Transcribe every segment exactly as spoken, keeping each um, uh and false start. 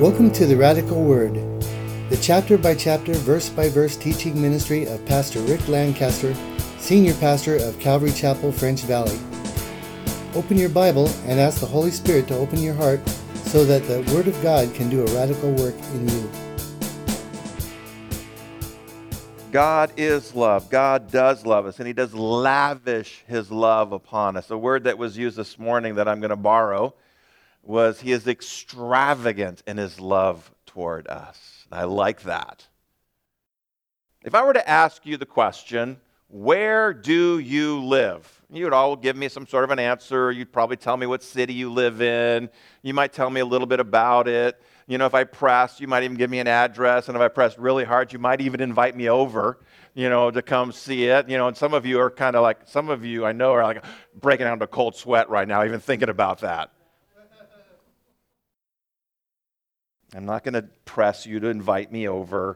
Welcome to the Radical Word, the chapter by chapter, verse by verse teaching ministry of Pastor Rick Lancaster, Senior Pastor of Calvary Chapel, French Valley. Open your Bible and ask the Holy Spirit to open your heart so that the Word of God can do a radical work in you. God is love. God does love us, and He does lavish His love upon us. A word that was used this morning that I'm going to borrow was He is extravagant in His love toward us. I like that. If I were to ask you the question, where do you live? You would all give me some sort of an answer. You'd probably tell me what city you live in. You might tell me a little bit about it. You know, if I pressed, you might even give me an address. And if I pressed really hard, you might even invite me over, you know, to come see it. You know, and some of you are kind of like, some of you I know are like breaking out into a cold sweat right now, even thinking about that. I'm not going to press you to invite me over.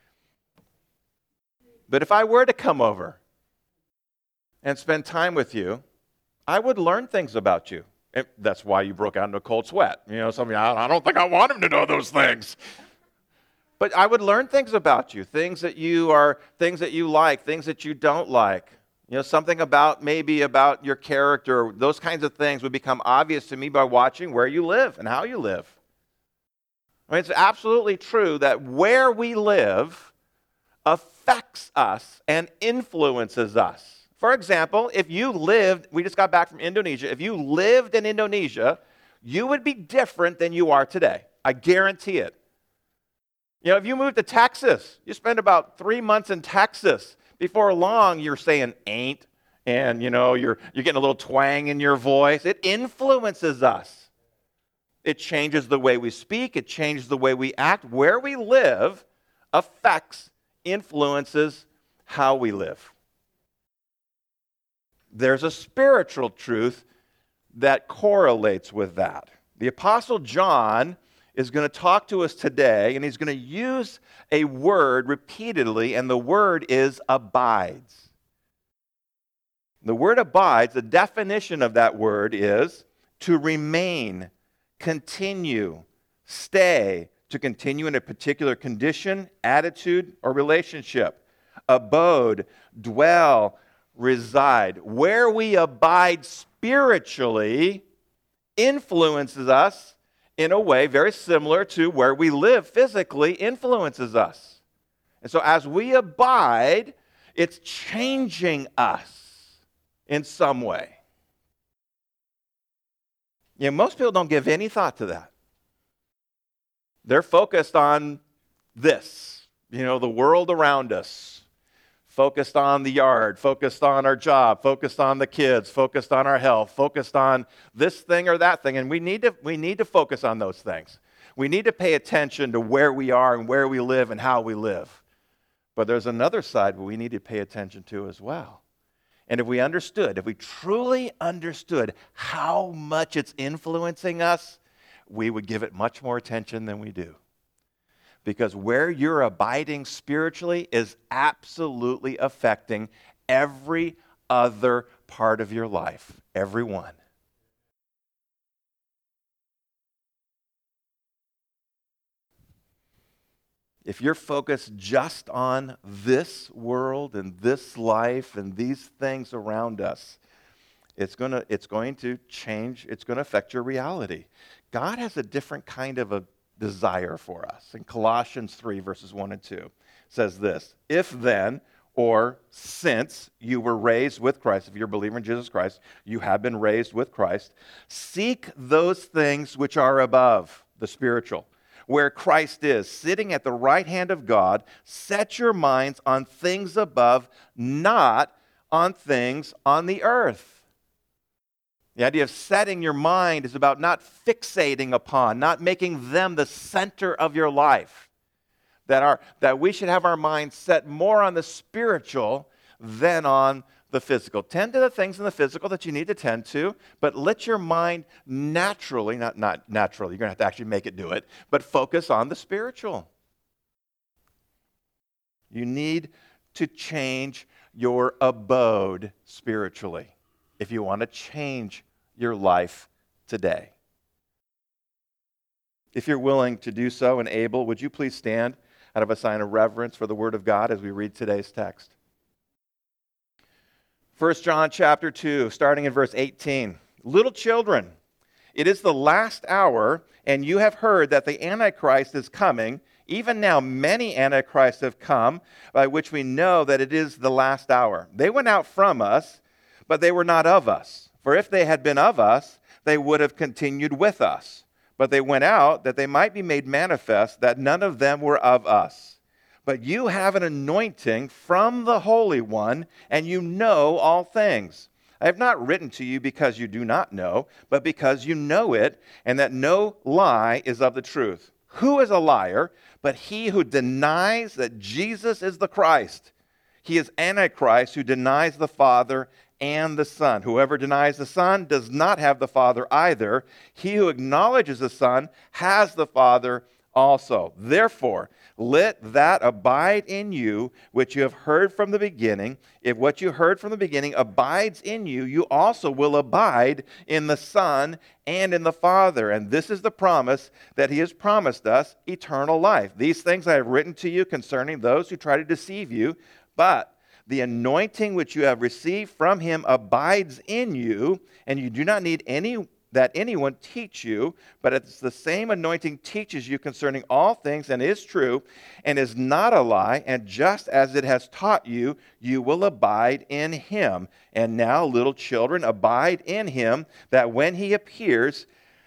But if I were to come over and spend time with you, I would learn things about you. And that's why you broke out into a cold sweat. You know, some of you, I don't think I want him to know those things. But I would learn things about you, things that you are, things that you like, things that you don't like. You know, something about, maybe about your character, those kinds of things would become obvious to me by watching where you live and how you live. I mean, it's absolutely true that where we live affects us and influences us. For example, if you lived, we just got back from Indonesia, if you lived in Indonesia, you would be different than you are today. I guarantee it. You know, if you moved to Texas, you spend about three months in Texas. Before long, you're saying ain't, and, you know, you're, you're getting a little twang in your voice. It influences us. It changes the way we speak. It changes the way we act. Where we live affects, influences how we live. There's a spiritual truth that correlates with that. The Apostle John is going to talk to us today, and he's going to use a word repeatedly, and the word is abides. The word abides, the definition of that word is to remain, continue, stay, to continue in a particular condition, attitude, or relationship. Abode, dwell, reside. Where we abide spiritually influences us in a way very similar to where we live physically influences us. And so as we abide, it's changing us in some way. You know, most people don't give any thought to that. They're focused on this, you know, the world around us, focused on the yard, focused on our job, focused on the kids, focused on our health, focused on this thing or that thing. And we need to we need to focus on those things. We need to pay attention to where we are and where we live and how we live. But there's another side we need to pay attention to as well. And if we understood, if we truly understood how much it's influencing us, we would give it much more attention than we do. Because where you're abiding spiritually is absolutely affecting every other part of your life, every one. If you're focused just on this world and this life and these things around us, it's going to it's going to change, it's going to affect your reality. God has a different kind of a desire for us. In Colossians three, verses one and two, it says this: if then, or since you were raised with Christ, if you're a believer in Jesus Christ, you have been raised with Christ, seek those things which are above, the spiritual, where Christ is, sitting at the right hand of God. Set your minds on things above, not on things on the earth. The idea of setting your mind is about not fixating upon, not making them the center of your life. That, our, that we should have our minds set more on the spiritual than on the physical. Tend to the things in the physical that you need to tend to, but let your mind naturally, not, not naturally, you're going to have to actually make it do it, but focus on the spiritual. You need to change your abode spiritually if you want to change your life today. If you're willing to do so and able, would you please stand out of a sign of reverence for the Word of God as we read today's text? First John chapter two, starting in verse eighteen. Little children, it is the last hour, and you have heard that the Antichrist is coming. Even now many antichrists have come, by which we know that it is the last hour. They went out from us, but they were not of us. For if they had been of us, they would have continued with us. But they went out that they might be made manifest that none of them were of us. But you have an anointing from the Holy One, and you know all things. I have not written to you because you do not know, but because you know it, and that no lie is of the truth. Who is a liar but he who denies that Jesus is the Christ? He is Antichrist who denies the Father and the Son. Whoever denies the Son does not have the Father either. He who acknowledges the Son has the Father also. Therefore, let that abide in you which you have heard from the beginning. If what you heard from the beginning abides in you, you also will abide in the Son and in the Father. And this is the promise that he has promised us, eternal life. These things I have written to you concerning those who try to deceive you, but the anointing which you have received from him abides in you, and you do not need any that anyone teach you, but it's the same anointing teaches you concerning all things and is true and is not a lie, and just as it has taught you, you will abide in him. And now, little children, abide in him, that when he appears,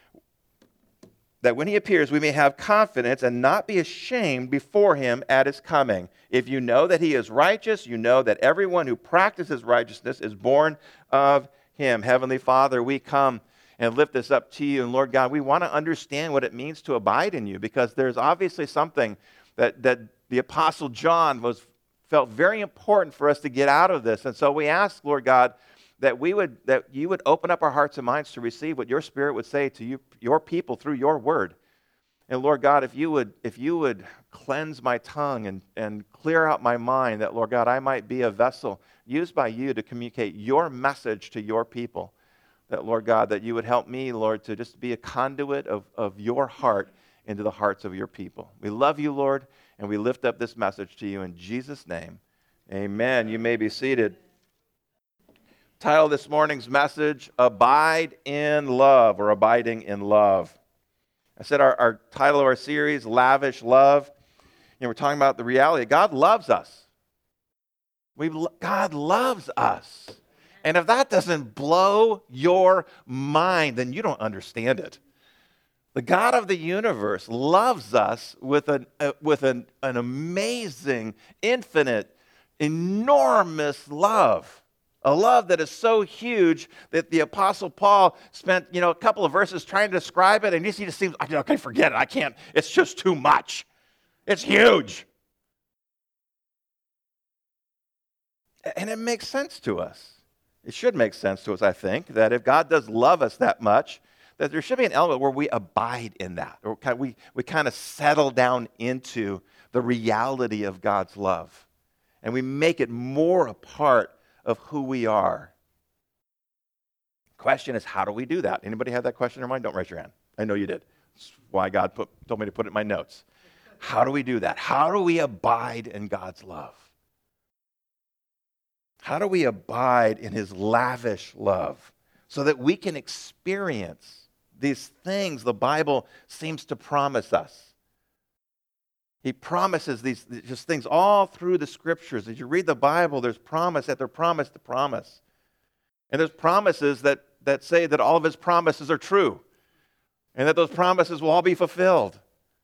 that when he appears, we may have confidence and not be ashamed before him at his coming. If you know that he is righteous, you know that everyone who practices righteousness is born of him. Heavenly Father, we come and lift this up to you. And Lord God, we want to understand what it means to abide in you, because there's obviously something that, that the Apostle John was felt very important for us to get out of this. And so we ask, Lord God, that we would that you would open up our hearts and minds to receive what your Spirit would say to you, your people through your word. And Lord God, if you would if you would cleanse my tongue and, and clear out my mind, that, Lord God, I might be a vessel used by you to communicate your message to your people. That, Lord God, that you would help me, Lord, to just be a conduit of, of your heart into the hearts of your people. We love you, Lord, and we lift up this message to you in Jesus' name. Amen. You may be seated. Title of this morning's message, Abide in Love, or Abiding in Love. I said our, our title of our series, Lavish Love. You know, we're talking about the reality. God loves us. We God loves us. And if that doesn't blow your mind, then you don't understand it. The God of the universe loves us with an, uh, with an, an amazing, infinite, enormous love. A love that is so huge that the Apostle Paul spent, you know, a couple of verses trying to describe it, and he just seems, okay, forget it, I can't, it's just too much. It's huge. And it makes sense to us. It should make sense to us, I think, that if God does love us that much, that there should be an element where we abide in that, or we, we kind of settle down into the reality of God's love, and we make it more a part of who we are. Question is, how do we do that? Anybody have that question in your mind? Don't raise your hand. I know you did. That's why God put, told me to put it in my notes. How do we do that? How do we abide in God's love? How do we abide in his lavish love so that we can experience these things the Bible seems to promise us? He promises these just things all through the scriptures. As you read the Bible, there's promise after promise to promise. And there's promises that, that say that all of his promises are true and that those promises will all be fulfilled.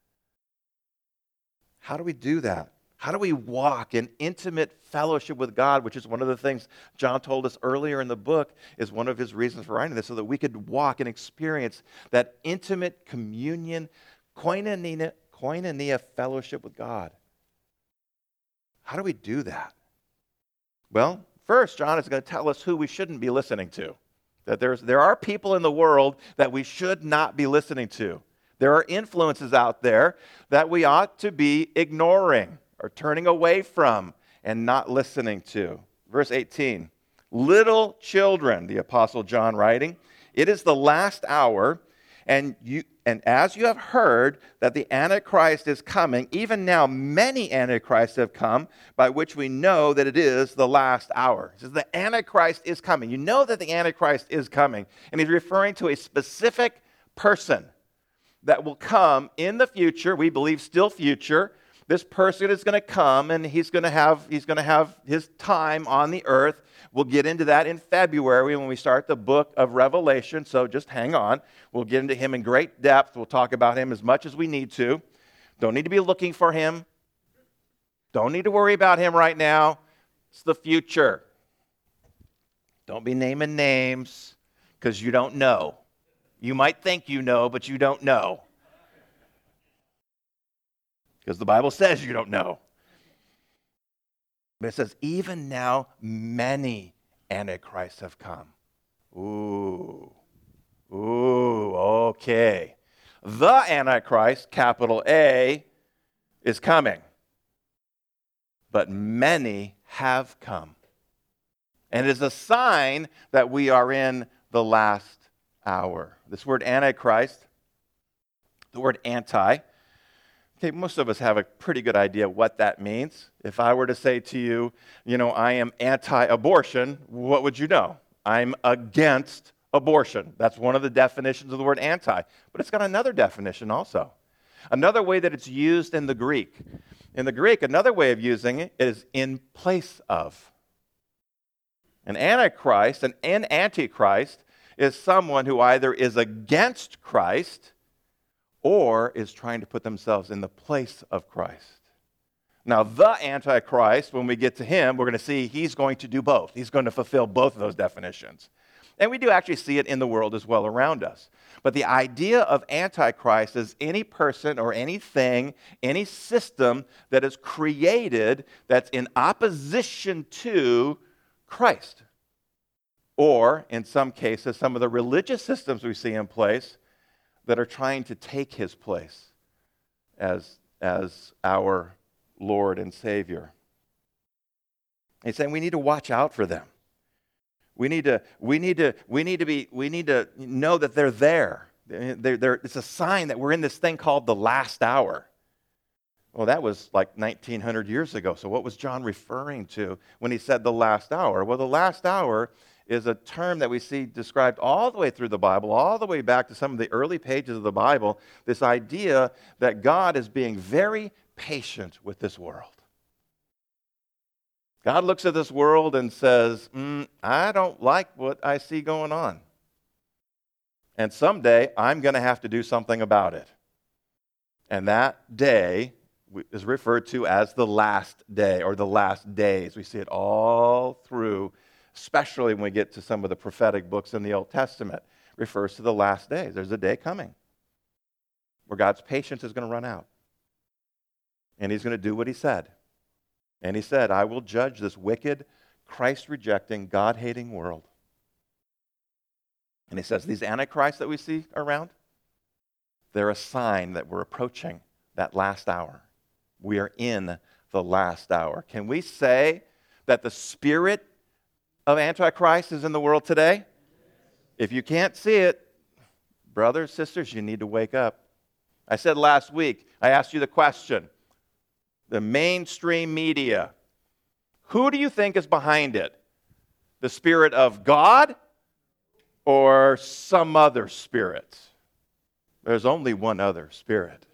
How do we do that? How do we walk in intimate fellowship with God, which is one of the things John told us earlier in the book is one of his reasons for writing this, so that we could walk and experience that intimate communion, koinonia, koinonia fellowship with God. How do we do that? Well, first, John is going to tell us who we shouldn't be listening to. That there's, there are people in the world that we should not be listening to. There are influences out there that we ought to be ignoring or turning away from and not listening to. Verse eighteen, little children, the Apostle John writing, it is the last hour, And you and as you have heard that the Antichrist is coming, even now many Antichrists have come, by which we know that it is the last hour. He says the Antichrist is coming. You know that the Antichrist is coming. And he's referring to a specific person that will come in the future, we believe still future. This person is going to come and he's going to have he's going to have his time on the earth. We'll get into that in February when we start the book of Revelation, so just hang on. We'll get into him in great depth. We'll talk about him as much as we need to. Don't need to be looking for him. Don't need to worry about him right now. It's the future. Don't be naming names because you don't know. You might think you know, but you don't know. Because the Bible says you don't know. But it says, even now, many antichrists have come. Ooh. Ooh, okay. The Antichrist, capital A, is coming. But many have come. And it is a sign that we are in the last hour. This word Antichrist, the word anti, okay, most of us have a pretty good idea what that means. If I were to say to you, you know, I am anti-abortion, what would you know? I'm against abortion. That's one of the definitions of the word anti. But it's got another definition also. Another way that it's used in the Greek. In the Greek, another way of using it is in place of. An antichrist, an, an antichrist, is someone who either is against Christ or is trying to put themselves in the place of Christ. Now, the Antichrist, when we get to him, we're going to see he's going to do both. He's going to fulfill both of those definitions. And we do actually see it in the world as well around us. But the idea of Antichrist is any person or anything, any system that is created that's in opposition to Christ. Or, in some cases, some of the religious systems we see in place that are trying to take his place as, as our Lord and Savior. He's saying we need to watch out for them. We need to, we need to, we need to be, we need to know that they're there. They're, they're, it's a sign that we're in this thing called the last hour. Well, that was like nineteen hundred years ago. So what was John referring to when he said the last hour? Well, the last hour is a term that we see described all the way through the Bible, all the way back to some of the early pages of the Bible, this idea that God is being very patient with this world. God looks at this world and says, mm, I don't like what I see going on. And someday I'm going to have to do something about it. And that day is referred to as the last day or the last days. We see it all through, especially when we get to some of the prophetic books in the Old Testament. It refers to the last days. There's a day coming where God's patience is going to run out. And he's going to do what he said. And he said, I will judge this wicked, Christ-rejecting, God-hating world. And he says, these antichrists that we see around, they're a sign that we're approaching that last hour. We are in the last hour. Can we say that the spirit of Antichrist is in the world today? If you can't see it, brothers, sisters, you need to wake up. I said last week, I asked you the question, the mainstream media, who do you think is behind it? The Spirit of God or some other spirit? There's only one other spirit.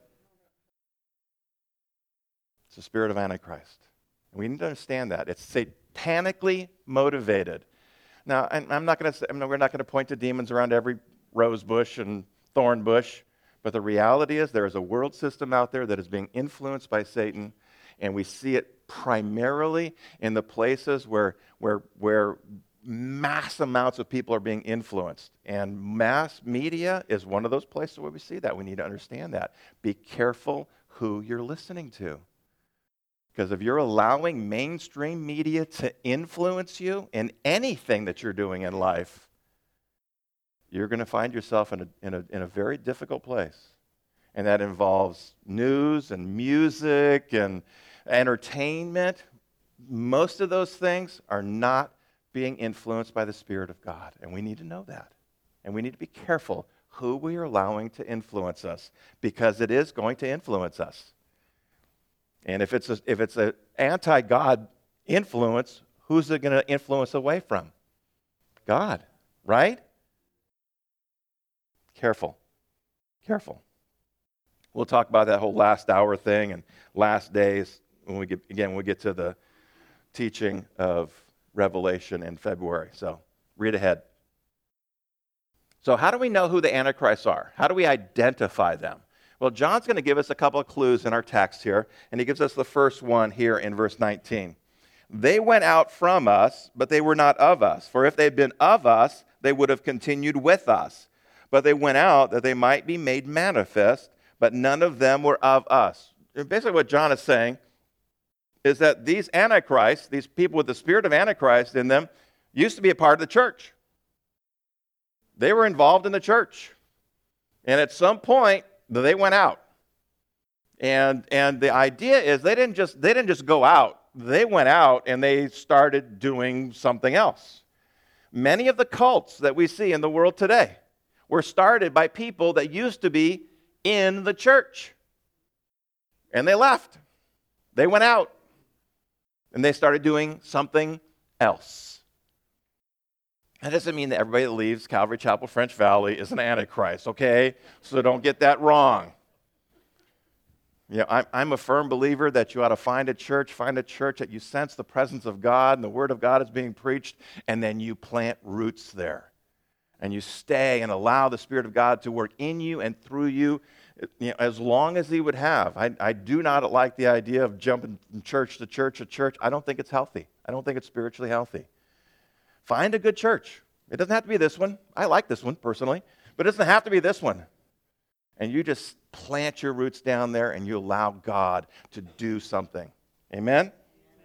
It's the spirit of Antichrist. And we need to understand that. It's satanically motivated. Now, I'm not going to say, we're not going to point to demons around every rose bush and thorn bush, but the reality is there is a world system out there that is being influenced by Satan, and we see it primarily in the places where, where, where mass amounts of people are being influenced. And mass media is one of those places where we see that. We need to understand that. Be careful who you're listening to. Because if you're allowing mainstream media to influence you in anything that you're doing in life, you're going to find yourself in a, in a, in a very difficult place. And that involves news and music and entertainment. Most of those things are not being influenced by the Spirit of God. And we need to know that. And we need to be careful who we are allowing to influence us, because it is going to influence us. And if it's a, if it's an anti-God influence, who's it going to influence away from? God, right? Careful. Careful. We'll talk about that whole last hour thing and last days when we get, again, when we get to the teaching of Revelation in February. So read ahead. So how do we know who the Antichrists are? How do we identify them? Well, John's going to give us a couple of clues in our text here, and he gives us the first one here in verse nineteen. They went out from us, but they were not of us. For if they had been of us, they would have continued with us. But they went out that they might be made manifest, but none of them were of us. And basically what John is saying is that these Antichrists, these people with the spirit of Antichrist in them, used to be a part of the church. They were involved in the church. And at some point, they went out. And, and the idea is they didn't just they didn't just go out. They went out and they started doing something else. Many of the cults that we see in the world today were started by people that used to be in the church. And they left. They went out. And they started doing something else. That doesn't mean that everybody that leaves Calvary Chapel, French Valley is an Antichrist, okay? So don't get that wrong. You know, I'm, I'm a firm believer that you ought to find a church, find a church that you sense the presence of God and the Word of God is being preached, and then you plant roots there. And you stay and allow the Spirit of God to work in you and through you, you know, as long as He would have. I, I do not like the idea of jumping from church to church to church. I don't think it's healthy. I don't think it's spiritually healthy. Find a good church. It doesn't have to be this one. I like this one personally, but it doesn't have to be this one. And you just plant your roots down there and you allow God to do something. Amen? Amen.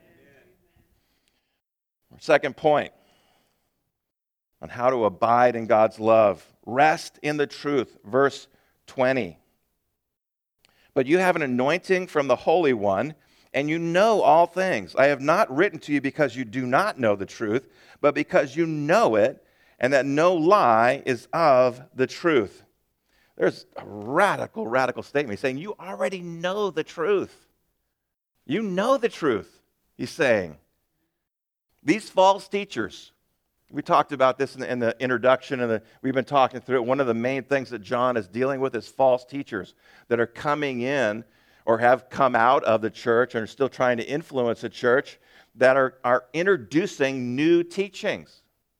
Second point on how to abide in God's love. Rest in the truth. Verse twenty. But you have an anointing from the Holy One, and you know all things. I have not written to you because you do not know the truth, but because you know it, and that no lie is of the truth. There's a radical, radical statement. He's saying, you already know the truth. You know the truth, he's saying. These false teachers, we talked about this in the, in the introduction, and we've been talking through it. One of the main things that John is dealing with is false teachers that are coming in or have come out of the church and are still trying to influence the church that are, are introducing new teachings.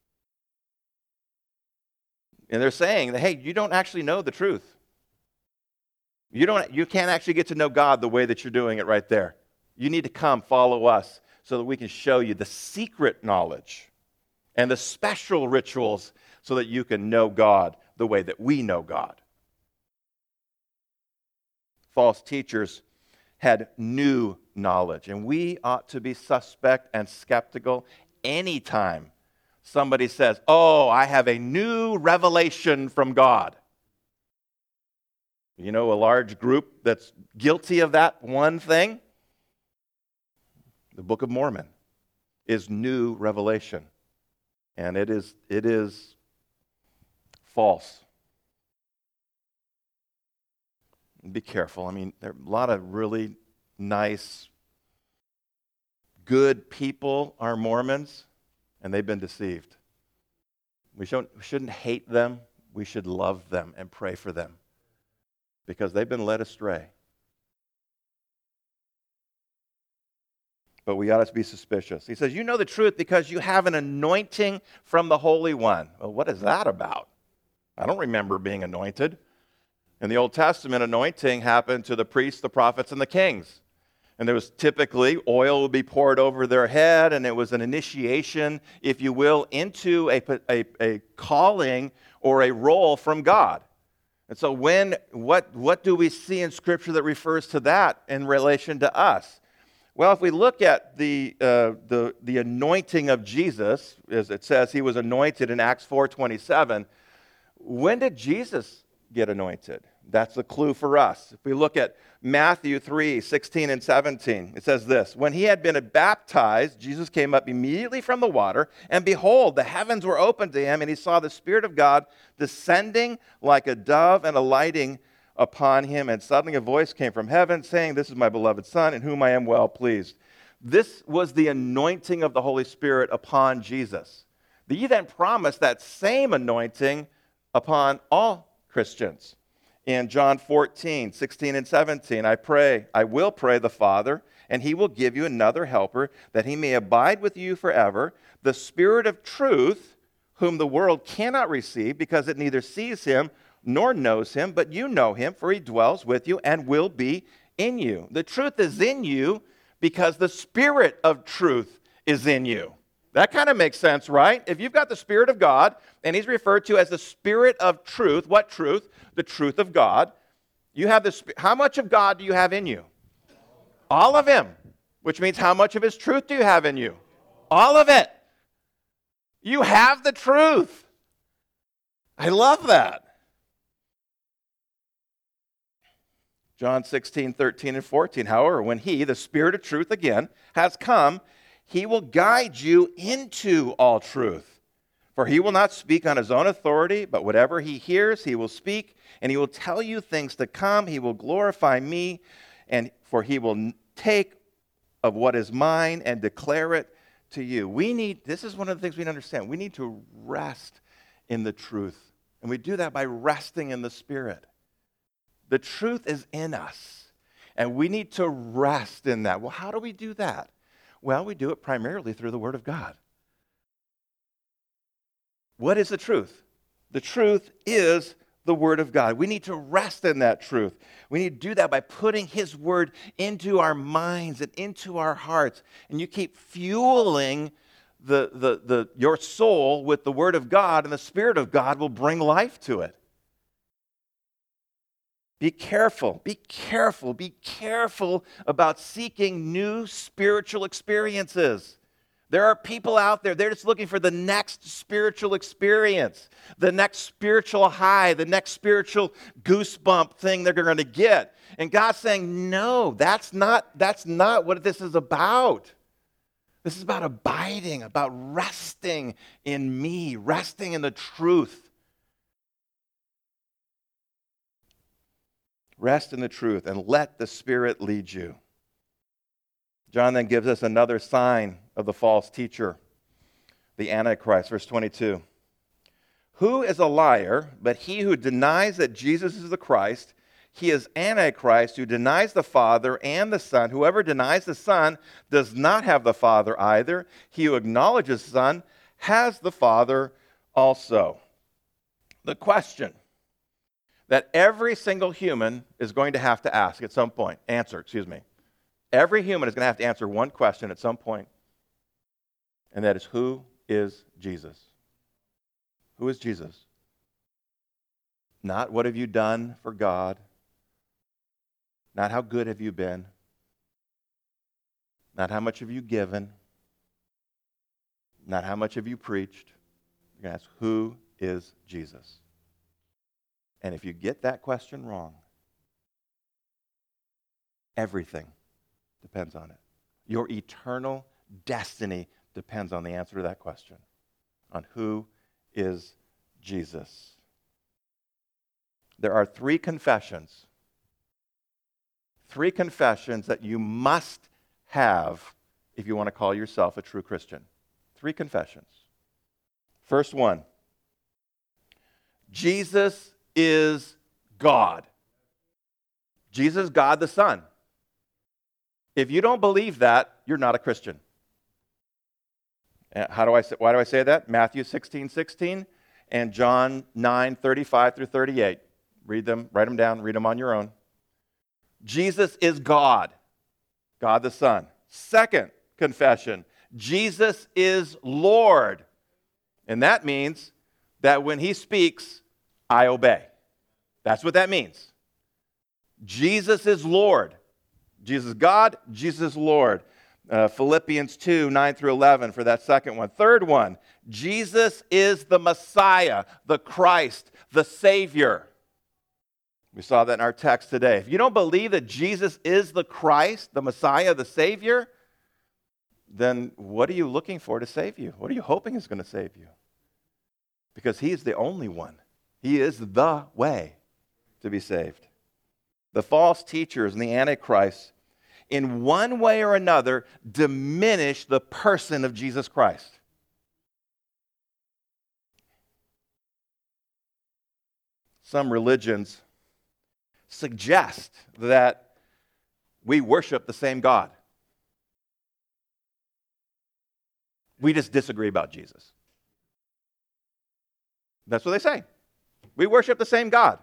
And they're saying that, hey, you don't actually know the truth. You don't. You can't actually get to know God the way that you're doing it right there. You need to come follow us so that we can show you the secret knowledge and the special rituals so that you can know God the way that we know God. False teachers had new knowledge, and we ought to be suspect and skeptical anytime somebody says, oh, I have a new revelation from God. You know, a large group that's guilty of that one thing? The Book of Mormon is new revelation. And it is, it is false. Be careful. I mean, there are a lot of really nice, good people are Mormons, and they've been deceived. We shouldn't, we shouldn't hate them. We should love them and pray for them because they've been led astray. But we ought to be suspicious. He says, you know the truth because you have an anointing from the Holy One. Well, what is that about? I don't remember being anointed. In the Old Testament, anointing happened to the priests, the prophets, and the kings. And there was typically oil would be poured over their head, and it was an initiation, if you will, into a, a, a calling or a role from God. And so when, what, what do we see in Scripture that refers to that in relation to us? Well, if we look at the, uh, the, the anointing of Jesus, as it says he was anointed in Acts four twenty-seven, when did Jesus get anointed? That's the clue for us. If we look at Matthew three, sixteen and seventeen, it says this: when he had been baptized, Jesus came up immediately from the water, and behold, the heavens were opened to him, and he saw the Spirit of God descending like a dove and alighting upon him. And suddenly a voice came from heaven saying, "This is my beloved Son, in whom I am well pleased." This was the anointing of the Holy Spirit upon Jesus. He then promised that same anointing upon all Christians. In John fourteen, sixteen and seventeen, I pray, I will pray the Father, and he will give you another helper, that he may abide with you forever, the Spirit of truth, whom the world cannot receive, because it neither sees him nor knows him, but you know him, for he dwells with you and will be in you. The truth is in you because the Spirit of truth is in you. That kind of makes sense, right? If you've got the Spirit of God, and he's referred to as the Spirit of truth, what truth? The truth of God. You have this. How much of God do you have in you? All of him. Which means how much of his truth do you have in you? All of it. You have the truth. I love that. John sixteen, thirteen, and fourteen. However, when he, the Spirit of truth again, has come, he will guide you into all truth. For he will not speak on his own authority, but whatever he hears, he will speak, and he will tell you things to come. He will glorify me, and for he will take of what is mine and declare it to you. We need, this is one of the things we need to understand. We need to rest in the truth. And we do that by resting in the Spirit. The truth is in us, and we need to rest in that. Well, how do we do that? Well, we do it primarily through the Word of God. What is the truth? The truth is the Word of God. We need to rest in that truth. We need to do that by putting His Word into our minds and into our hearts. And you keep fueling the, the, the, your soul with the Word of God, and the Spirit of God will bring life to it. Be careful, be careful, be careful about seeking new spiritual experiences. There are people out there, they're just looking for the next spiritual experience, the next spiritual high, the next spiritual goosebump thing they're going to get. And God's saying, no, that's not, that's not what this is about. This is about abiding, about resting in me, resting in the truth. Rest in the truth and let the Spirit lead you. John then gives us another sign of the false teacher, the Antichrist, verse twenty-two. Who is a liar but he who denies that Jesus is the Christ? He is Antichrist, who denies the Father and the Son. Whoever denies the Son does not have the Father either. He who acknowledges the Son has the Father also. The question that every single human is going to have to ask at some point, answer, excuse me. Every human is going to have to answer one question at some point, and that is, who is Jesus? Who is Jesus? Not what have you done for God, not how good have you been, not how much have you given, not how much have you preached. You're going to ask, who is Jesus? And if you get that question wrong, everything depends on it. Your eternal destiny depends on the answer to that question, on who is Jesus. There are three confessions, three confessions that you must have if you want to call yourself a true Christian. Three confessions. First one, Jesus is God. Jesus, God the Son. If you don't believe that, you're not a Christian. How do I say, why do I say that? Matthew sixteen, sixteen and John nine, thirty-five through thirty-eight. Read them, write them down, read them on your own. Jesus is God, God the Son. Second confession, Jesus is Lord. And that means that when He speaks, I obey. That's what that means. Jesus is Lord. Jesus is God, Jesus is Lord. Uh, Philippians two, nine through eleven for that second one. Third one, Jesus is the Messiah, the Christ, the Savior. We saw that in our text today. If you don't believe that Jesus is the Christ, the Messiah, the Savior, then what are you looking for to save you? What are you hoping is going to save you? Because he is the only one. He is the way to be saved. The false teachers and the Antichrist, in one way or another, diminish the person of Jesus Christ. Some religions suggest that we worship the same God. We just disagree about Jesus. That's what they say. We worship the same God.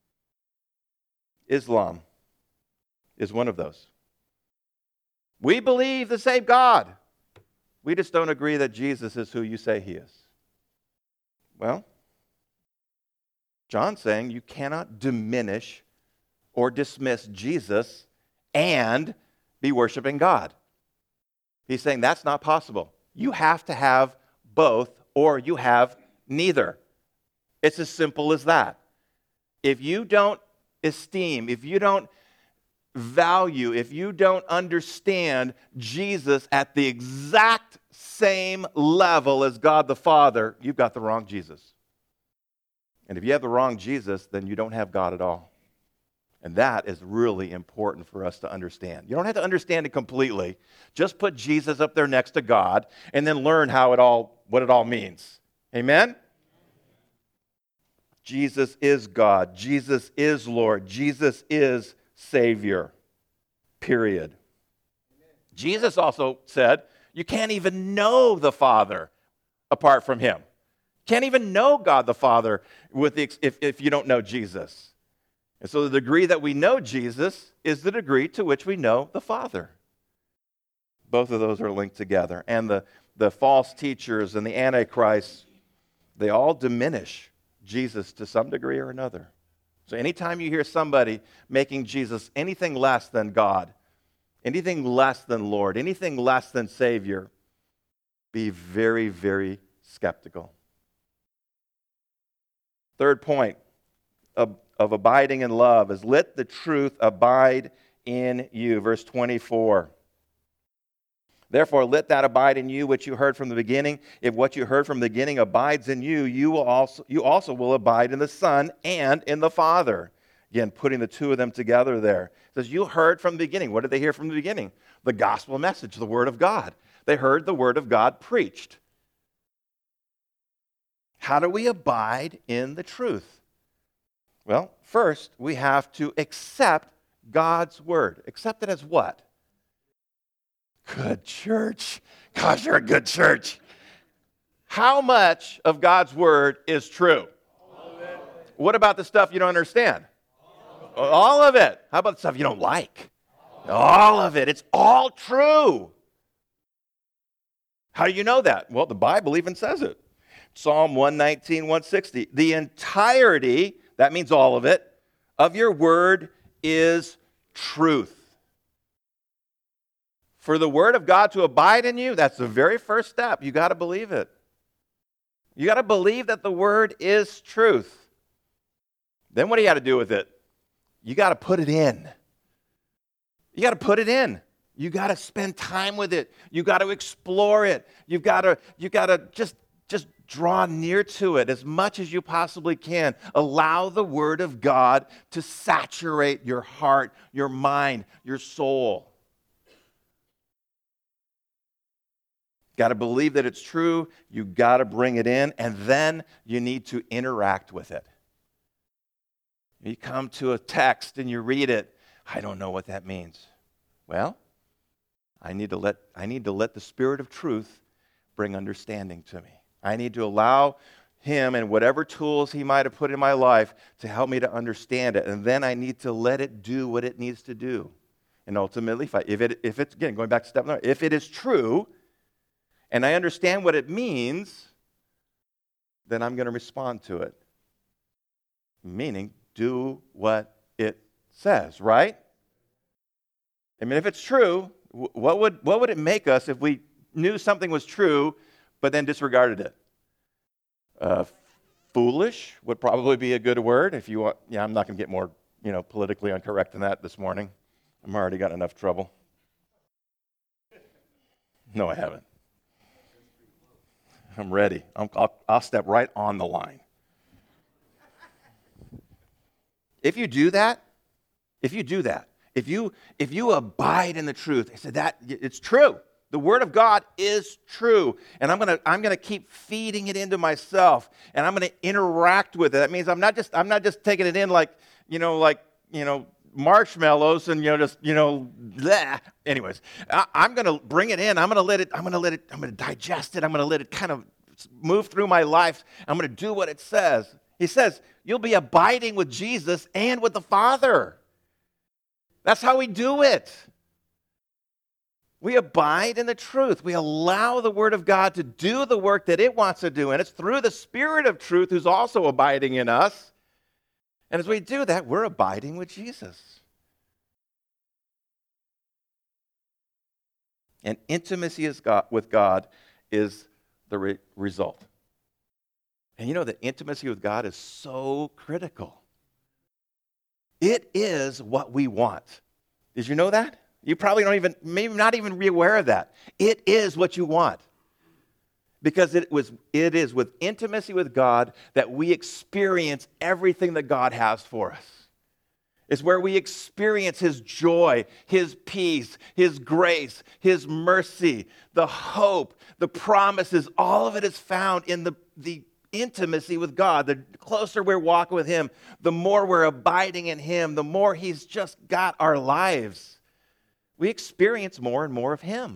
Islam is one of those. We believe the same God. We just don't agree that Jesus is who you say he is. Well, John's saying you cannot diminish or dismiss Jesus and be worshiping God. He's saying that's not possible. You have to have both, or you have neither. It's as simple as that. If you don't esteem, if you don't value, if you don't understand Jesus at the exact same level as God the Father, you've got the wrong Jesus. And if you have the wrong Jesus, then you don't have God at all. And that is really important for us to understand. You don't have to understand it completely. Just put Jesus up there next to God and then learn how it all, what it all means. Amen? Jesus is God. Jesus is Lord. Jesus is Savior. Period. Jesus also said, you can't even know the Father apart from him. Can't even know God the Father with the, if, if you don't know Jesus. And so the degree that we know Jesus is the degree to which we know the Father. Both of those are linked together. And the, the false teachers and the Antichrist, they all diminish Jesus to some degree or another. So anytime you hear somebody making Jesus anything less than God, anything less than Lord, anything less than Savior, be very, very skeptical. Third point of, of abiding in love is let the truth abide in you. Verse twenty-four. Therefore, let that abide in you which you heard from the beginning. If what you heard from the beginning abides in you, you will also you also will abide in the Son and in the Father. Again, putting the two of them together there. It says, you heard from the beginning. What did they hear from the beginning? The gospel message, the word of God. They heard the word of God preached. How do we abide in the truth? Well, first, we have to accept God's word. Accept it as what? Good church. Gosh, you're a good church. How much of God's word is true? All of it. What about the stuff you don't understand? All of it. All of it. How about the stuff you don't like? All, all of it. It's all true. How do you know that? Well, the Bible even says it. Psalm one nineteen, one sixty. The entirety, that means all of it, of your word is truth. For the word of God to abide in you, that's the very first step. You got to believe it. You got to believe that the word is truth. Then what do you got to do with it? You got to put it in. You got to put it in. You got to spend time with it. You got to explore it. You've got to you got to just just draw near to it as much as you possibly can. Allow the word of God to saturate your heart, your mind, your soul. Got to believe that it's true. You got to bring it in, and then you need to interact with it. You come to a text and you read it. I don't know what that means. Well, I need to let I need to let the Spirit of truth bring understanding to me. I need to allow him and whatever tools he might have put in my life to help me to understand it, and then I need to let it do what it needs to do. And ultimately, if, I, if it if it's again going back to step number, if it is true, and I understand what it means, then I'm going to respond to it. Meaning, do what it says, right? I mean, if it's true, what would what would it make us if we knew something was true, but then disregarded it? Uh, foolish would probably be a good word. If you want, yeah, I'm not going to get more you know, politically incorrect than that this morning. I'm already got enough trouble. No, I haven't. I'm ready. I'm, I'll, I'll step right on the line. If you do that, if you do that, if you if you abide in the truth, I said that it's true. The Word of God is true, and I'm gonna I'm gonna keep feeding it into myself, and I'm gonna interact with it. That means I'm not just I'm not just taking it in like you know like you know marshmallows and you know just you know. Bleh. Anyways, I, I'm gonna bring it in. I'm gonna let it. I'm gonna let it. I'm gonna digest it. I'm gonna let it kind of move through my life. I'm gonna do what it says. He says you'll be abiding with Jesus and with the Father. That's how we do it. We abide in the truth. We allow the Word of God to do the work that it wants to do, and it's through the Spirit of truth who's also abiding in us. And as we do that, we're abiding with Jesus. And intimacy is God, with God is the re- result. And you know that intimacy with God is so critical. It is what we want. Did you know that? You probably don't even, maybe not even be aware of that. It is what you want. Because it was, it is with intimacy with God that we experience everything that God has for us. It's where we experience His joy, His peace, His grace, His mercy, the hope, the promises. All of it is found in the, the intimacy with God. The closer we're walking with Him, the more we're abiding in Him, the more He's just got our lives. We experience more and more of Him.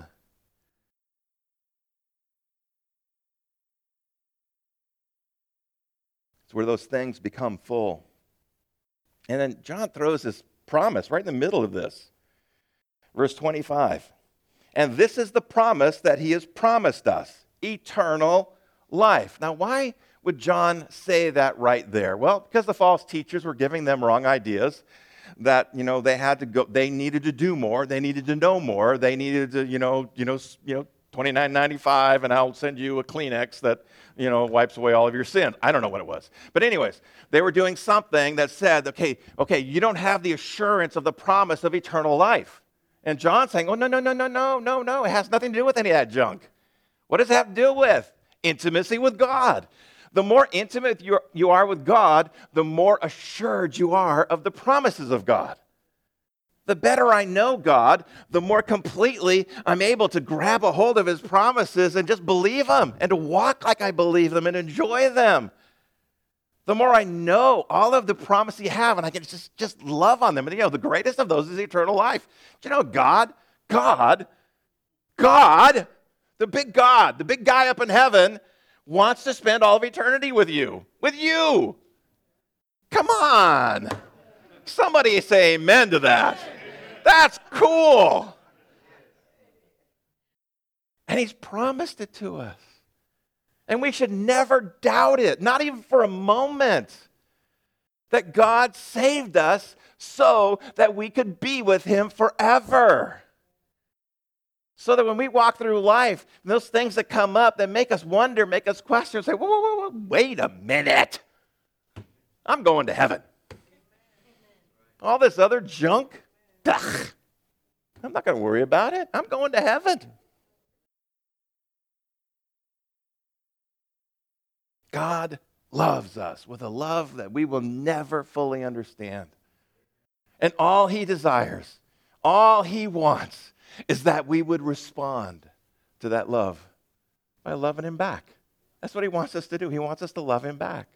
It's where those things become full. And then John throws this promise right in the middle of this. Verse twenty-five. And this is the promise that He has promised us, eternal life. Now, why would John say that right there? Well, because the false teachers were giving them wrong ideas that, you know, they had to go, they needed to do more, they needed to know more, they needed to, you know, you know, you know, twenty-nine ninety-five, and I'll send you a Kleenex that, you know, wipes away all of your sins. I don't know what it was. But anyways, they were doing something that said, okay, okay, you don't have the assurance of the promise of eternal life. And John's saying, oh, no, no, no, no, no, no, no. It has nothing to do with any of that junk. What does it have to do with? Intimacy with God. The more intimate you are, you are with God, the more assured you are of the promises of God. The better I know God, the more completely I'm able to grab a hold of His promises and just believe them and to walk like I believe them and enjoy them. The more I know all of the promises He has, and I can just, just love on them. And you know, the greatest of those is eternal life. Do you know God, God, God, the big God, the big guy up in heaven wants to spend all of eternity with you. With you. Come on. Somebody say amen to that. That's cool. And He's promised it to us. And we should never doubt it, not even for a moment, that God saved us so that we could be with Him forever. So that when we walk through life, those things that come up that make us wonder, make us question, say, whoa, whoa, whoa, whoa, wait a minute. I'm going to heaven. All this other junk, ugh, I'm not going to worry about it. I'm going to heaven. God loves us with a love that we will never fully understand. And all He desires, all He wants, is that we would respond to that love by loving Him back. That's what He wants us to do. He wants us to love Him back.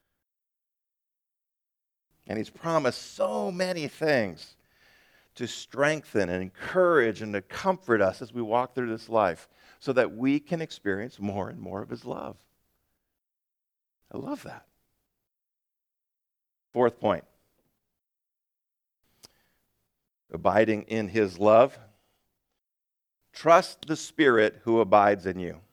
And He's promised so many things to strengthen and encourage and to comfort us as we walk through this life so that we can experience more and more of His love. I love that. Fourth point. Abiding in His love. Trust the Spirit who abides in you.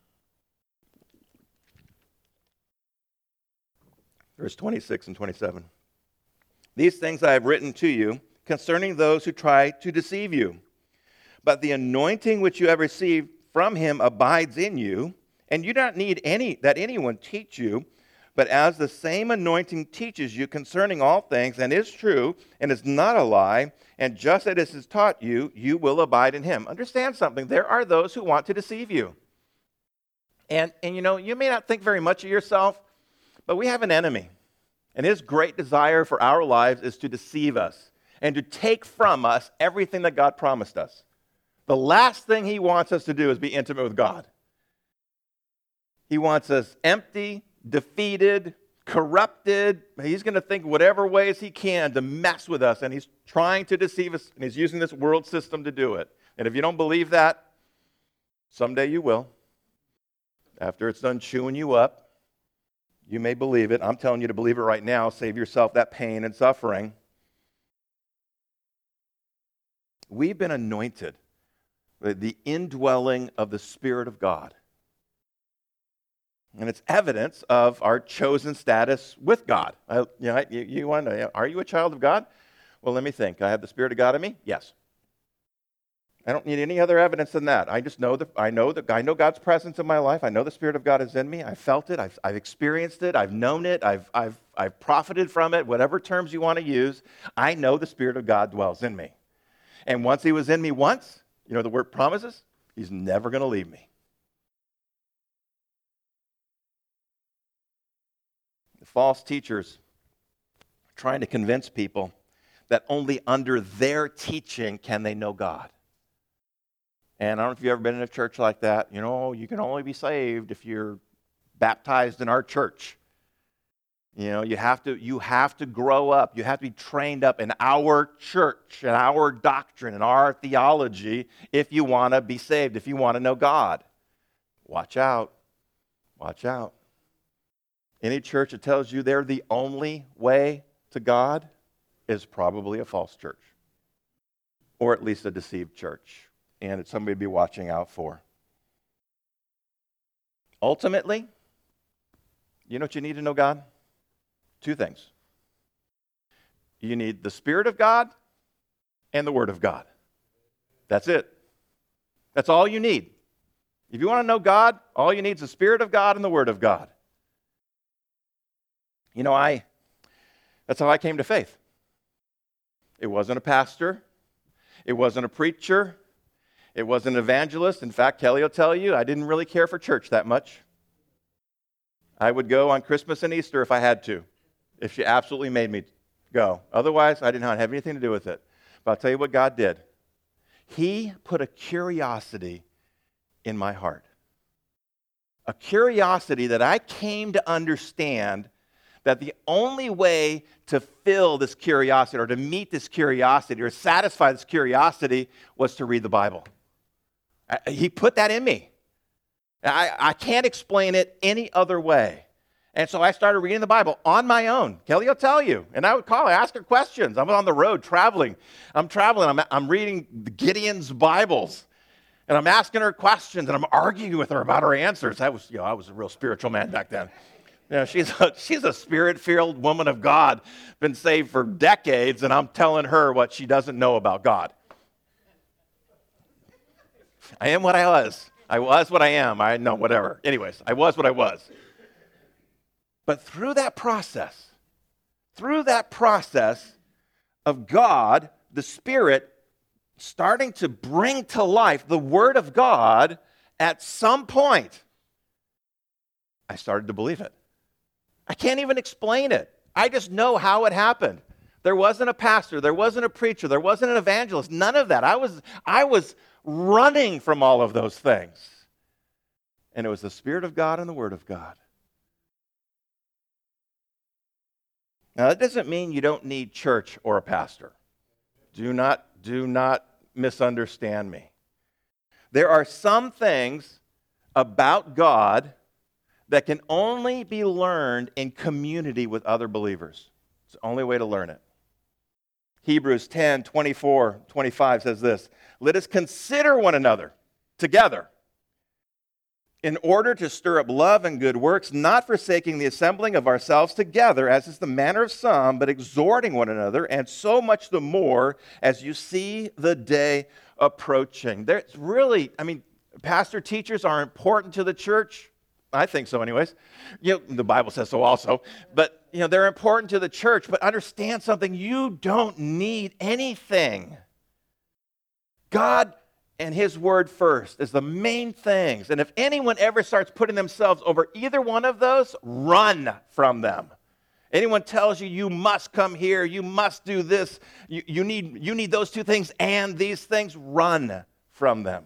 Verse twenty-six and twenty-seven. These things I have written to you concerning those who try to deceive you. But the anointing which you have received from Him abides in you, and you do not need any that anyone teach you, But as the same anointing teaches you concerning all things, and is true, and is not a lie, and just as it has taught you, you will abide in him. Understand something. There are those who want to deceive you. And, and you know, you may not think very much of yourself, but we have an enemy. And his great desire for our lives is to deceive us and to take from us everything that God promised us. The last thing he wants us to do is be intimate with God. He wants us empty, defeated, corrupted. He's going to think whatever ways he can to mess with us, and he's trying to deceive us, and he's using this world system to do it. And if you don't believe that, someday you will. After it's done chewing you up, you may believe it. I'm telling you to believe it right now. Save yourself that pain and suffering. We've been anointed with the indwelling of the Spirit of God. And it's evidence of our chosen status with God. I, you know, you, you want to, are you a child of God? Well, let me think. I have the Spirit of God in me? Yes. I don't need any other evidence than that. I just know that I know that I know God's presence in my life. I know the Spirit of God is in me. I felt it. I've, I've experienced it. I've known it. I've, I've, I've profited from it. Whatever terms you want to use, I know the Spirit of God dwells in me. And once he was in me once, you know the word promises? He's never going to leave me. The false teachers are trying to convince people that only under their teaching can they know God. And I don't know if you've ever been in a church like that. You know, you can only be saved if you're baptized in our church. You know, you have to you have to grow up. You have to be trained up in our church, in our doctrine, in our theology if you want to be saved, if you want to know God. Watch out. Watch out. Any church that tells you they're the only way to God is probably a false church, or at least a deceived church, and it's somebody to be watching out for. Ultimately, you know what you need to know God? Two things. You need the Spirit of God and the Word of God. That's it. That's all you need. If you want to know God, all you need is the Spirit of God and the Word of God. You know, I, that's how I came to faith. It wasn't a pastor. It wasn't a preacher. It wasn't an evangelist. In fact, Kelly will tell you, I didn't really care for church that much. I would go on Christmas and Easter if I had to, if she absolutely made me go. Otherwise, I did not have anything to do with it. But I'll tell you what God did. He put a curiosity in my heart. A curiosity that I came to understand that the only way to fill this curiosity or to meet this curiosity or satisfy this curiosity was to read the Bible. I, he put that in me. I, I can't explain it any other way. And so I started reading the Bible on my own. Kelly will tell you. And I would call her, ask her questions. I'm on the road traveling. I'm traveling. I'm, I'm reading Gideon's Bibles. And I'm asking her questions, and I'm arguing with her about her answers. I was, you know, I was a real spiritual man back then. You know, she's a, she's a spirit-filled woman of God, been saved for decades, and I'm telling her what she doesn't know about God. I am what I was. I was what I am. I know, whatever. Anyways, I was what I was. But through that process, through that process of God, the Spirit starting to bring to life the Word of God, at some point, I started to believe it. I can't even explain it. I just know how it happened. There wasn't a pastor. There wasn't a preacher. There wasn't an evangelist. None of that. I was, I was running from all of those things. And it was the Spirit of God and the Word of God. Now, that doesn't mean you don't need church or a pastor. Do not, do not misunderstand me. There are some things about God that can only be learned in community with other believers. It's the only way to learn it. Hebrews ten, twenty-four, twenty-five says this, "Let us consider one another together in order to stir up love and good works, not forsaking the assembling of ourselves together, as is the manner of some, but exhorting one another, and so much the more as you see the day approaching." There's really, I mean, pastor teachers are important to the church. I think so anyways. You know, the Bible says so also. But, you know, they're important to the church. But understand something. You don't need anything. God and his word first is the main things. And if anyone ever starts putting themselves over either one of those, run from them. Anyone tells you, you must come here, you must do this, you, you, need, you need those two things and these things, run from them.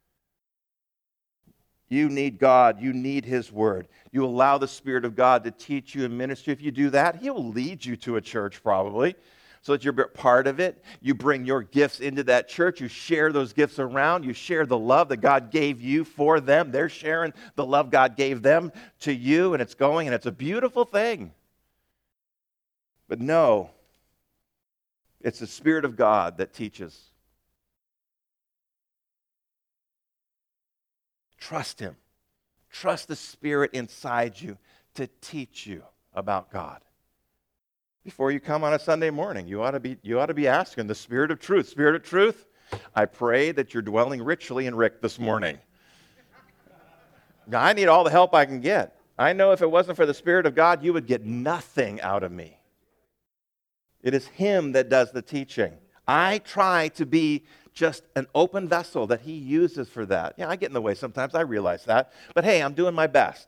You need God. You need his word. You allow the Spirit of God to teach you in ministry. If you do that, he'll lead you to a church probably so that you're part of it. You bring your gifts into that church. You share those gifts around. You share the love that God gave you for them. They're sharing the love God gave them to you, and it's going, and it's a beautiful thing. But no, it's the Spirit of God that teaches. Trust him. Trust the Spirit inside you to teach you about God. Before you come on a Sunday morning, you ought to be, you ought to be asking the Spirit of truth. Spirit of truth, I pray that you're dwelling richly in Rick this morning. Now, I need all the help I can get. I know if it wasn't for the Spirit of God, you would get nothing out of me. It is him that does the teaching. I try to be just an open vessel that he uses for that. Yeah, I get in the way sometimes. I realize that. But hey, I'm doing my best.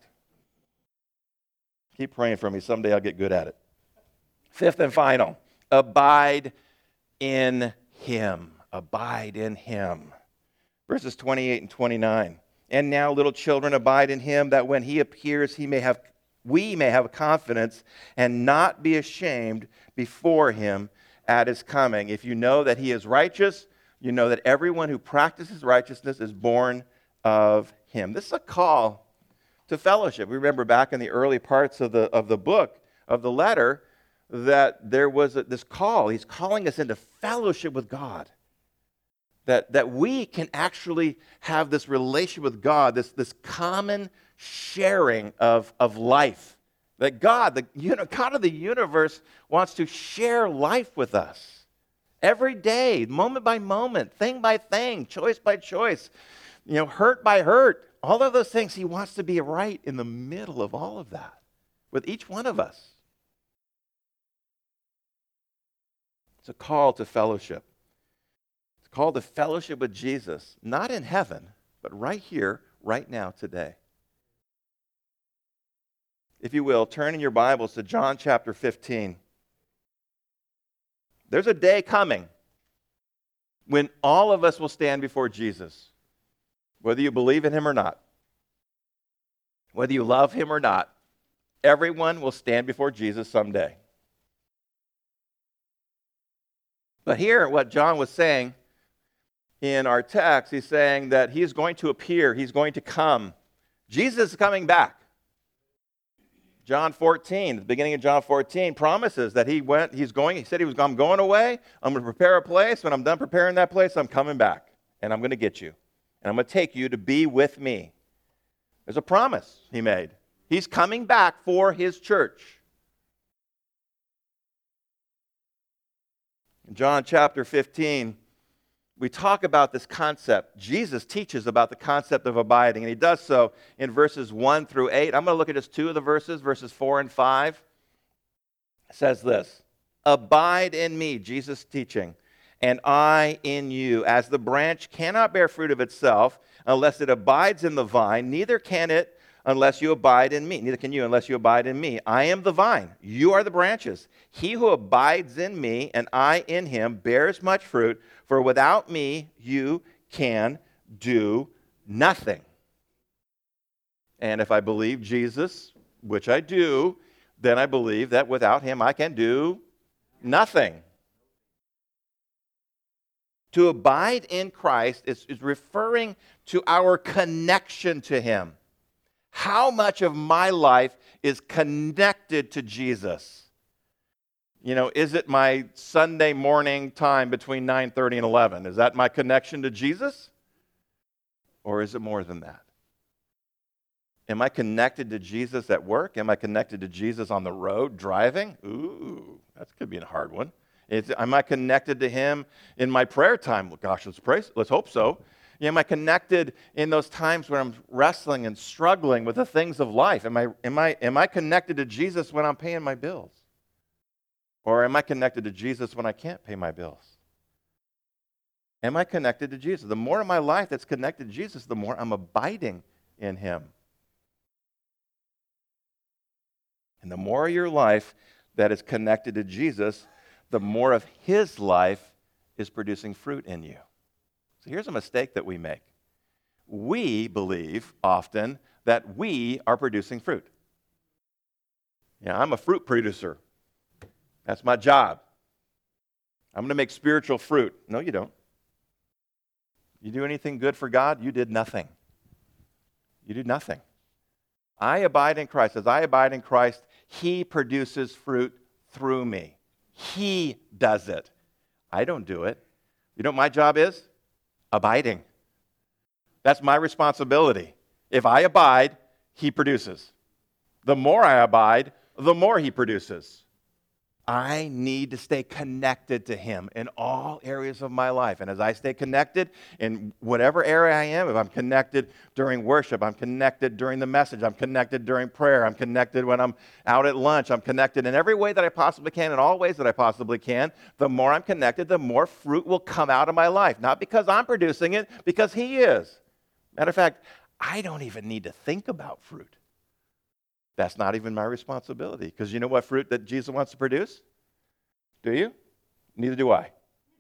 Keep praying for me. Someday I'll get good at it. Fifth and final, abide in him. Abide in him. Verses twenty-eight and twenty-nine. And now, little children, abide in him, that when he appears, he may have, we may have confidence and not be ashamed before him at his coming. If you know that he is righteous, you know that everyone who practices righteousness is born of him. This is a call to fellowship. We remember back in the early parts of the, of the book, of the letter, that there was a, this call. He's calling us into fellowship with God. That, that we can actually have this relationship with God, this, this common sharing of, of life. That God, the you know, God of the universe, wants to share life with us. Every day, moment by moment, thing by thing, choice by choice, you know, hurt by hurt. All of those things, he wants to be right in the middle of all of that with each one of us. It's a call to fellowship. It's a call to fellowship with Jesus, not in heaven, but right here, right now, today. If you will, turn in your Bibles to John chapter fifteen. There's a day coming when all of us will stand before Jesus, whether you believe in him or not, whether you love him or not. Everyone will stand before Jesus someday. But here, what John was saying in our text, he's saying that he's going to appear, he's going to come. Jesus is coming back. John fourteen, the beginning of John fourteen, promises that he went, he's going, he said he was, I'm going away, I'm going to prepare a place. When I'm done preparing that place, I'm coming back, and I'm going to get you. And I'm going to take you to be with me. There's a promise he made. He's coming back for his church. In John chapter fifteen, we talk about this concept. Jesus teaches about the concept of abiding, and he does so in verses one through eight. I'm going to look at just two of the verses, verses four and five. It says this, abide in me, Jesus teaching, and I in you. As the branch cannot bear fruit of itself unless it abides in the vine, neither can it unless you abide in me. Neither can you unless you abide in me. I am the vine. You are the branches. He who abides in me and I in him bears much fruit, for without me you can do nothing. And if I believe Jesus, which I do, then I believe that without him I can do nothing. To abide in Christ is, is referring to our connection to him. How much of my life is connected to Jesus? You know, is it my Sunday morning time between nine thirty and eleven? Is that my connection to Jesus? Or is it more than that? Am I connected to Jesus at work? Am I connected to Jesus on the road driving? Ooh, that could be a hard one. Is, am I connected to him in my prayer time? Well, gosh, let's pray. Let's hope so. You know, am I connected in those times when I'm wrestling and struggling with the things of life? Am I, am I, am I connected to Jesus when I'm paying my bills? Or am I connected to Jesus when I can't pay my bills? Am I connected to Jesus? The more of my life that's connected to Jesus, the more I'm abiding in him. And the more of your life that is connected to Jesus, the more of his life is producing fruit in you. So here's a mistake that we make. We believe often that we are producing fruit. Yeah, I'm a fruit producer. That's my job. I'm going to make spiritual fruit. No, you don't. You do anything good for God? You did nothing. You did nothing. I abide in Christ. As I abide in Christ, he produces fruit through me. He does it. I don't do it. You know what my job is? Abiding. That's my responsibility. If I abide, he produces. The more I abide, the more he produces. I need to stay connected to him in all areas of my life. And as I stay connected in whatever area I am, if I'm connected during worship, I'm connected during the message, I'm connected during prayer, I'm connected when I'm out at lunch, I'm connected in every way that I possibly can, in all ways that I possibly can, the more I'm connected, the more fruit will come out of my life. Not because I'm producing it, because he is. Matter of fact, I don't even need to think about fruit. That's not even my responsibility. Because you know what fruit that Jesus wants to produce? Do you? Neither do I.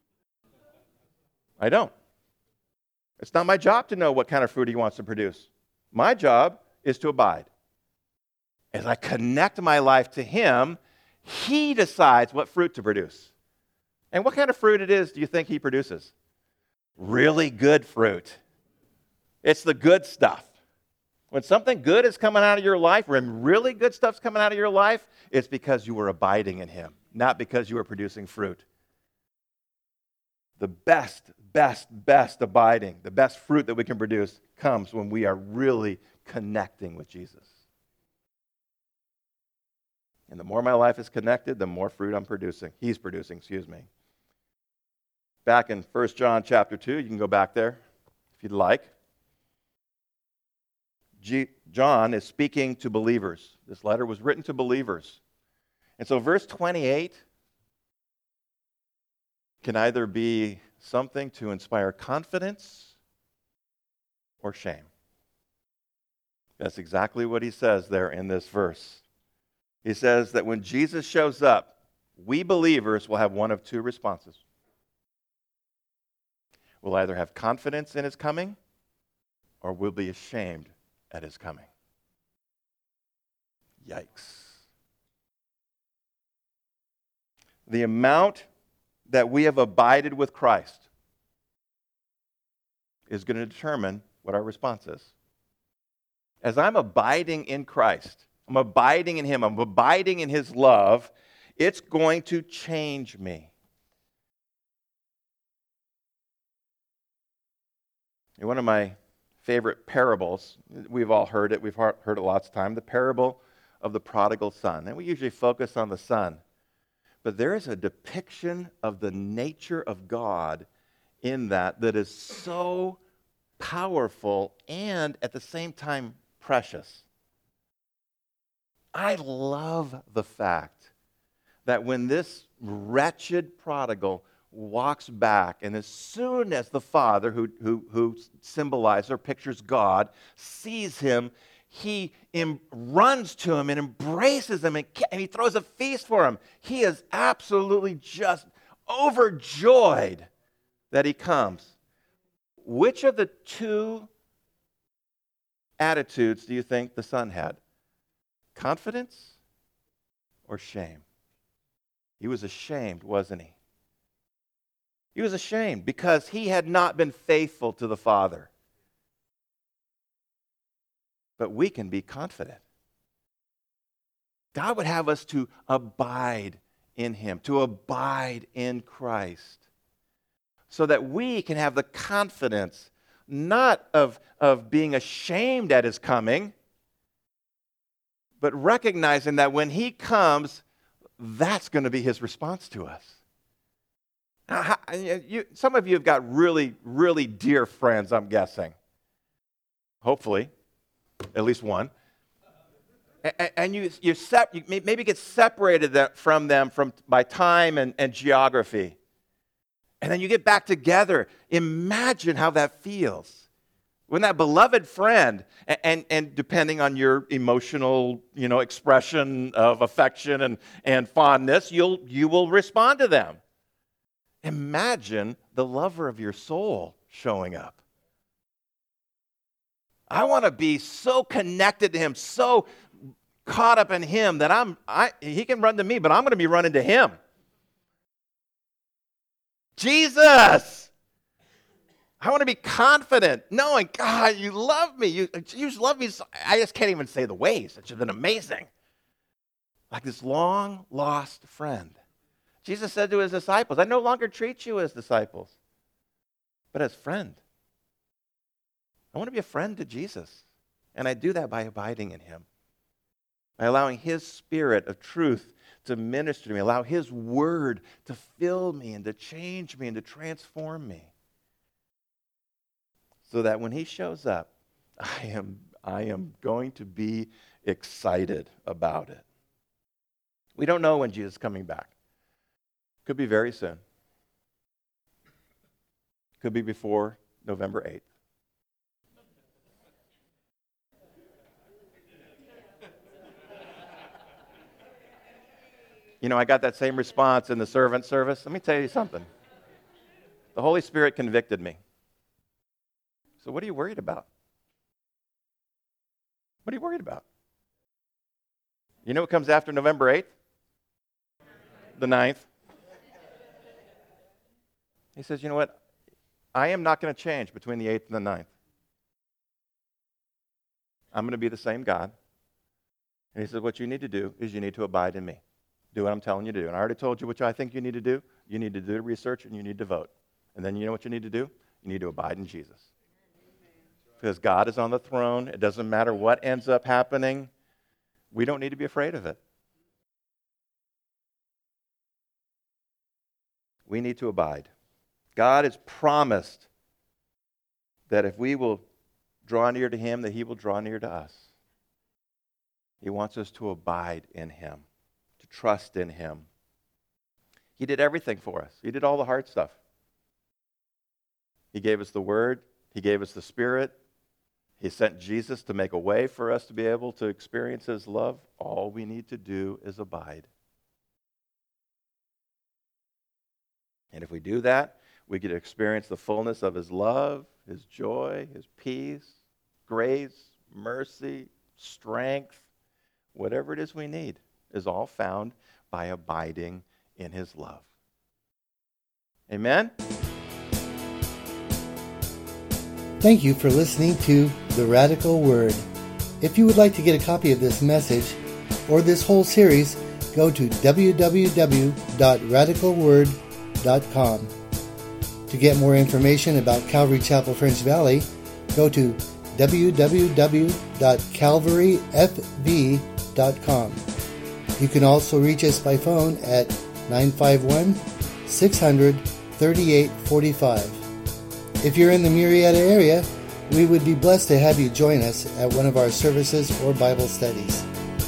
I don't. It's not my job to know what kind of fruit he wants to produce. My job is to abide. As I connect my life to him, he decides what fruit to produce. And what kind of fruit it is do you think he produces? Really good fruit. It's the good stuff. When something good is coming out of your life, when really good stuff's coming out of your life, it's because you were abiding in him, not because you were producing fruit. The best, best, best abiding, the best fruit that we can produce comes when we are really connecting with Jesus. And the more my life is connected, the more fruit I'm producing. He's producing, excuse me. Back in First John chapter two, you can go back there if you'd like. G- John is speaking to believers. This letter was written to believers. And so verse twenty-eight can either be something to inspire confidence or shame. That's exactly what he says there in this verse. He says that when Jesus shows up, we believers will have one of two responses. We'll either have confidence in his coming or we'll be ashamed at his coming. Yikes. The amount that we have abided with Christ is going to determine what our response is. As I'm abiding in Christ, I'm abiding in him, I'm abiding in his love, it's going to change me. And one of my favorite parables, we've all heard it, we've heard it lots of times, the parable of the prodigal son. And we usually focus on the son. But there is a depiction of the nature of God in that that is so powerful and at the same time precious. I love the fact that when this wretched prodigal walks back, and as soon as the father, who, who, who symbolizes or pictures God, sees him, he em- runs to him and embraces him, and, and he throws a feast for him. He is absolutely just overjoyed that he comes. Which of the two attitudes do you think the son had? Confidence or shame? He was ashamed, wasn't he? He was ashamed because he had not been faithful to the Father. But we can be confident. God would have us to abide in him, to abide in Christ, so that we can have the confidence not of, of being ashamed at his coming, but recognizing that when he comes, that's going to be his response to us. How- you- some of you have got really, really dear friends, I'm guessing. Hopefully, at least one. A- And you, you, sep- you may- maybe get separated that- from them from, by time and, and geography. And then you get back together. Imagine how that feels. When that beloved friend, and, and, and depending on your emotional, you know, expression of affection and, and fondness, you'll, you will respond to them. Imagine the lover of your soul showing up. I want to be so connected to him, so caught up in him that I'm, I, he can run to me, but I'm going to be running to him. Jesus! I want to be confident, knowing, God, you love me. You, you just love me. So, I just can't even say the ways. It's just been amazing. Like this long-lost friend. Jesus said to his disciples, I no longer treat you as disciples, but as friend. I want to be a friend to Jesus. And I do that by abiding in him. By allowing his spirit of truth to minister to me. Allow his word to fill me and to change me and to transform me. So that when he shows up, I am, I am going to be excited about it. We don't know when Jesus is coming back. Could be very soon. Could be before November eighth. You know, I got that same response in the servant service. Let me tell you something. The Holy Spirit convicted me. So what are you worried about? What are you worried about? You know what comes after November eighth? The ninth. He says, you know what? I am not going to change between the eighth and the ninth. I'm going to be the same God. And he says, what you need to do is you need to abide in me. Do what I'm telling you to do. And I already told you what I think you need to do. You need to do the research and you need to vote. And then you know what you need to do? You need to abide in Jesus. Because God is on the throne. It doesn't matter what ends up happening. We don't need to be afraid of it. We need to abide. God has promised that if we will draw near to him, that he will draw near to us. He wants us to abide in him, to trust in him. He did everything for us. He did all the hard stuff. He gave us the Word. He gave us the Spirit. He sent Jesus to make a way for us to be able to experience his love. All we need to do is abide. And if we do that, we get to experience the fullness of his love, his joy, his peace, grace, mercy, strength. Whatever it is we need is all found by abiding in his love. Amen? Thank you for listening to The Radical Word. If you would like to get a copy of this message or this whole series, go to w w w dot radical word dot com. To get more information about Calvary Chapel French Valley, go to w w w dot calvary f v dot com. You can also reach us by phone at nine five one, six hundred, thirty-eight forty-five. If you're in the Murrieta area, we would be blessed to have you join us at one of our services or Bible studies.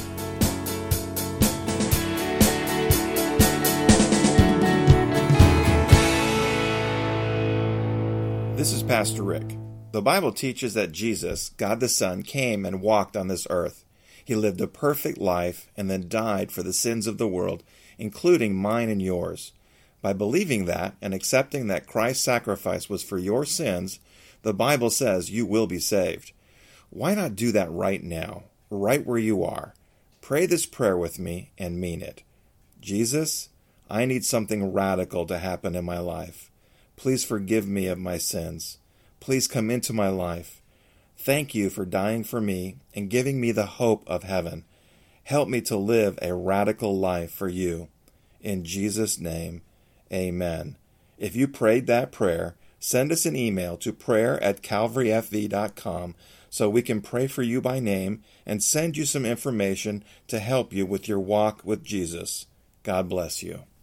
This is Pastor Rick. The Bible teaches that Jesus, God the Son, came and walked on this earth. He lived a perfect life and then died for the sins of the world, including mine and yours. By believing that and accepting that Christ's sacrifice was for your sins, the Bible says you will be saved. Why not do that right now, right where you are? Pray this prayer with me and mean it. Jesus, I need something radical to happen in my life. Please forgive me of my sins. Please come into my life. Thank you for dying for me and giving me the hope of heaven. Help me to live a radical life for you. In Jesus' name, amen. If you prayed that prayer, send us an email to prayer at calvary f v dot com so we can pray for you by name and send you some information to help you with your walk with Jesus. God bless you.